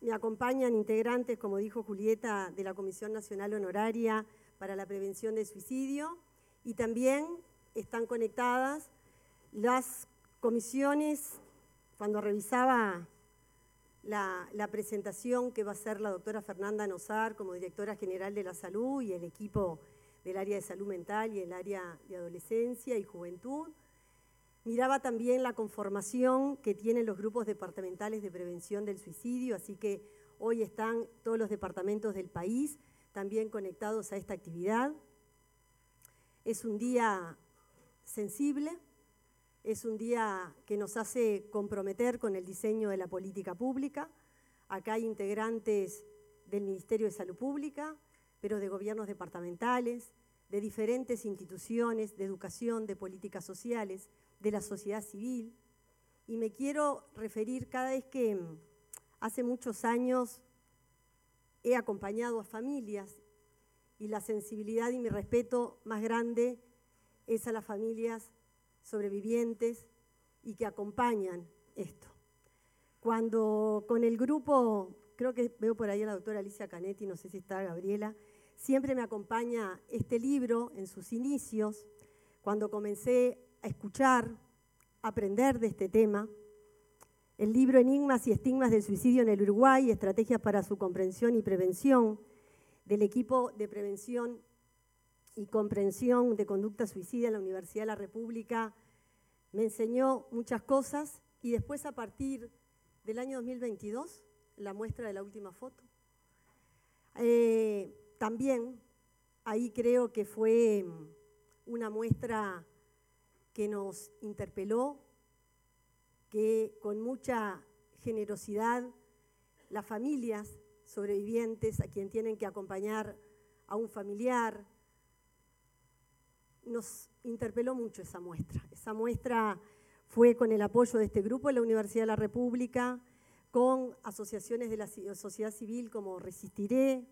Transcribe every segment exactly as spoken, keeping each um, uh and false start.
me acompañan integrantes, como dijo Julieta, de la Comisión Nacional Honoraria para la Prevención del Suicidio, y también están conectadas las comisiones. Cuando revisaba la, la presentación que va a hacer la doctora Fernanda Nosar como directora general de la salud y el equipo del área de salud mental y el área de adolescencia y juventud, miraba también la conformación que tienen los grupos departamentales de prevención del suicidio, así que hoy están todos los departamentos del país también conectados a esta actividad. Es un día sensible, es un día que nos hace comprometer con el diseño de la política pública. Acá hay integrantes del Ministerio de Salud Pública, pero de gobiernos departamentales, de diferentes instituciones de educación, de políticas sociales, de la sociedad civil. Y me quiero referir cada vez que hace muchos años he acompañado a familias, y la sensibilidad y mi respeto más grande es a las familias sobrevivientes y que acompañan esto. Cuando con el grupo, creo que veo por ahí a la doctora Alicia Canetti, no sé si está Gabriela, siempre me acompaña este libro en sus inicios, cuando comencé a escuchar, a aprender de este tema, el libro Enigmas y Estigmas del Suicidio en el Uruguay, Estrategias para su comprensión y prevención, del equipo de prevención y comprensión de conducta suicida en la Universidad de la República, me enseñó muchas cosas, y después a partir del año dos mil veintidós, la muestra de la última foto, eh, también ahí creo que fue una muestra que nos interpeló, que con mucha generosidad las familias sobrevivientes, a quien tienen que acompañar a un familiar, nos interpeló mucho esa muestra. Esa muestra fue con el apoyo de este grupo de la Universidad de la República, con asociaciones de la sociedad civil como Resistiré,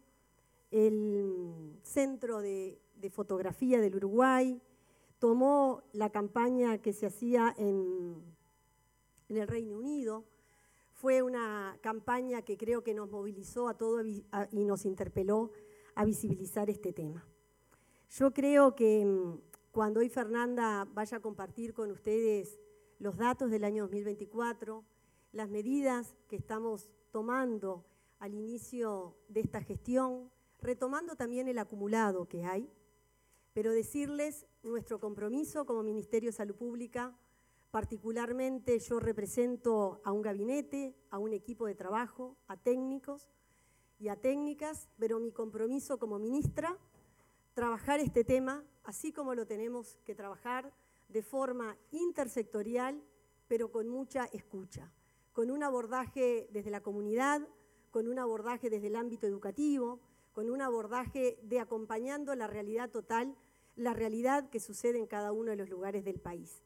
el Centro de, de Fotografía del Uruguay, tomó la campaña que se hacía en, en el Reino Unido. Fue una campaña que creo que nos movilizó a todos y nos interpeló a visibilizar este tema. Yo creo que cuando hoy Fernanda vaya a compartir con ustedes los datos del año dos mil veinticuatro, las medidas que estamos tomando al inicio de esta gestión, retomando también el acumulado que hay, pero decirles nuestro compromiso como Ministerio de Salud Pública. Particularmente yo represento a un gabinete, a un equipo de trabajo, a técnicos y a técnicas, pero mi compromiso como ministra, trabajar este tema, así como lo tenemos que trabajar de forma intersectorial, pero con mucha escucha, con un abordaje desde la comunidad, con un abordaje desde el ámbito educativo, con un abordaje de acompañando la realidad total, la realidad que sucede en cada uno de los lugares del país.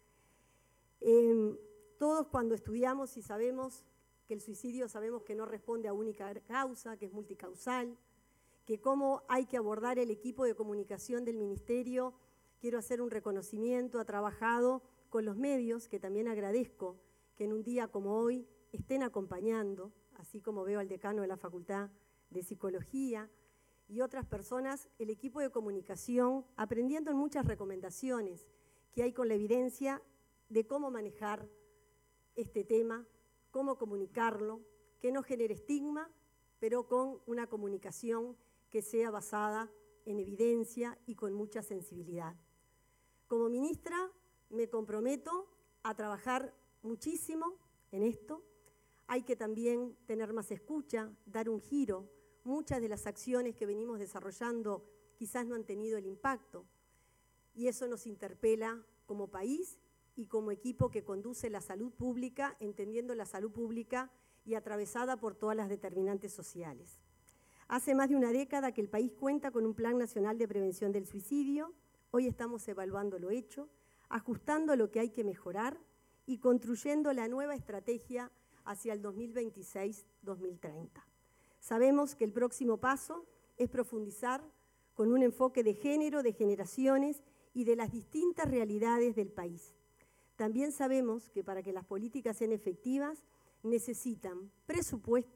Eh, todos cuando estudiamos y sabemos que el suicidio sabemos que no responde a única causa, que es multicausal, que cómo hay que abordar el equipo de comunicación del Ministerio. Quiero hacer un reconocimiento, ha trabajado con los medios, que también agradezco que en un día como hoy estén acompañando, así como veo al decano de la Facultad de Psicología y otras personas, el equipo de comunicación, aprendiendo en muchas recomendaciones que hay con la evidencia de cómo manejar este tema, cómo comunicarlo, que no genere estigma, pero con una comunicación que sea basada en evidencia y con mucha sensibilidad. Como ministra me comprometo a trabajar muchísimo en esto. Hay que también tener más escucha, dar un giro. Muchas de las acciones que venimos desarrollando quizás no han tenido el impacto, y eso nos interpela como país y como equipo que conduce la salud pública, entendiendo la salud pública y atravesada por todas las determinantes sociales. Hace más de una década que el país cuenta con un Plan Nacional de Prevención del Suicidio. Hoy estamos evaluando lo hecho, ajustando lo que hay que mejorar y construyendo la nueva estrategia hacia el dos mil veintiséis dos mil treinta. Sabemos que el próximo paso es profundizar con un enfoque de género, de generaciones y de las distintas realidades del país. También sabemos que para que las políticas sean efectivas necesitan presupuesto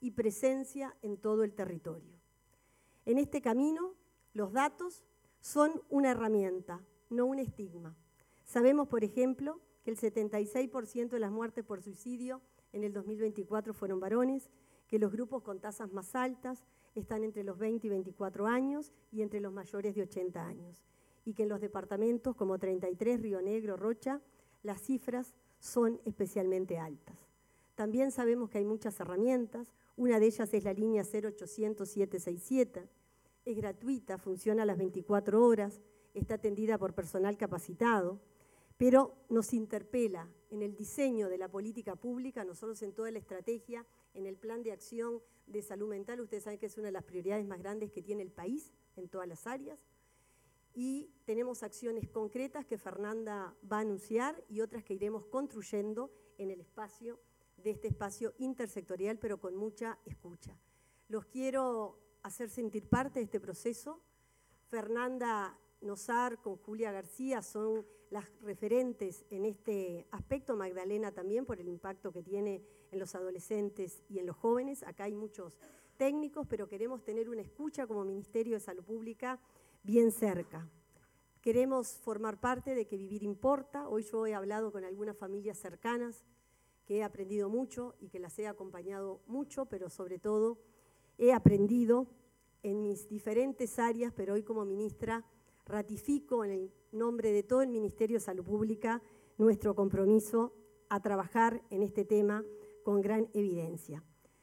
y presencia en todo el territorio. En este camino, los datos son una herramienta, no un estigma. Sabemos, por ejemplo, que el setenta y seis por ciento de las muertes por suicidio en el dos mil veinticuatro fueron varones, que los grupos con tasas más altas están entre los veinte y veinticuatro años y entre los mayores de ochenta años, y que en los departamentos como treinta y tres, Río Negro, Rocha, las cifras son especialmente altas. También sabemos que hay muchas herramientas, una de ellas es la línea cero ochocientos, siete seis siete, es gratuita, funciona a las veinticuatro horas, está atendida por personal capacitado, pero nos interpela en el diseño de la política pública, nosotros en toda la estrategia, en el plan de acción de salud mental, ustedes saben que es una de las prioridades más grandes que tiene el país en todas las áreas, y tenemos acciones concretas que Fernanda va a anunciar y otras que iremos construyendo en el espacio de este espacio intersectorial, pero con mucha escucha. Los quiero hacer sentir parte de este proceso. Fernanda Nosar con Julia García son las referentes en este aspecto, Magdalena también por el impacto que tiene en los adolescentes y en los jóvenes. Acá hay muchos técnicos, pero queremos tener una escucha como Ministerio de Salud Pública bien cerca. Queremos formar parte de Que Vivir Importa. Hoy yo he hablado con algunas familias cercanas que he aprendido mucho y que las he acompañado mucho, pero sobre todo he aprendido en mis diferentes áreas, pero hoy como ministra ratifico en el nombre de todo el Ministerio de Salud Pública nuestro compromiso a trabajar en este tema con gran evidencia.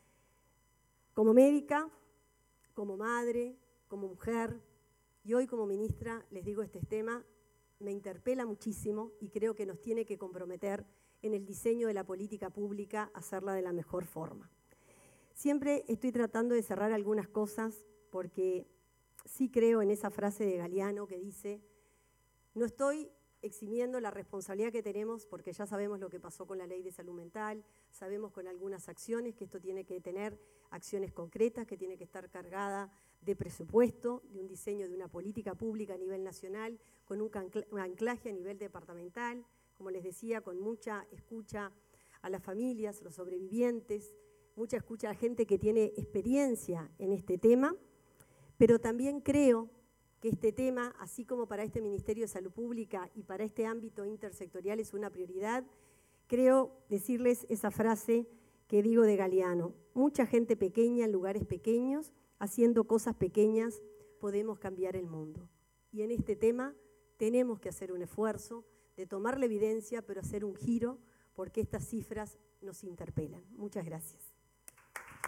Como médica, como madre, como mujer, y hoy como ministra les digo este tema, me interpela muchísimo y creo que nos tiene que comprometer en el diseño de la política pública a hacerla de la mejor forma. Siempre estoy tratando de cerrar algunas cosas porque sí creo en esa frase de Galeano que dice, no estoy eximiendo la responsabilidad que tenemos porque ya sabemos lo que pasó con la ley de salud mental, sabemos con algunas acciones que esto tiene que tener acciones concretas, que tiene que estar cargada de presupuesto, de un diseño de una política pública a nivel nacional, con un anclaje a nivel departamental, como les decía, con mucha escucha a las familias, los sobrevivientes, mucha escucha a gente que tiene experiencia en este tema, pero también creo que este tema, así como para este Ministerio de Salud Pública y para este ámbito intersectorial es una prioridad, creo decirles esa frase que digo de Galeano, mucha gente pequeña en lugares pequeños, haciendo cosas pequeñas, podemos cambiar el mundo. Y en este tema tenemos que hacer un esfuerzo de tomar la evidencia, pero hacer un giro, porque estas cifras nos interpelan. Muchas gracias.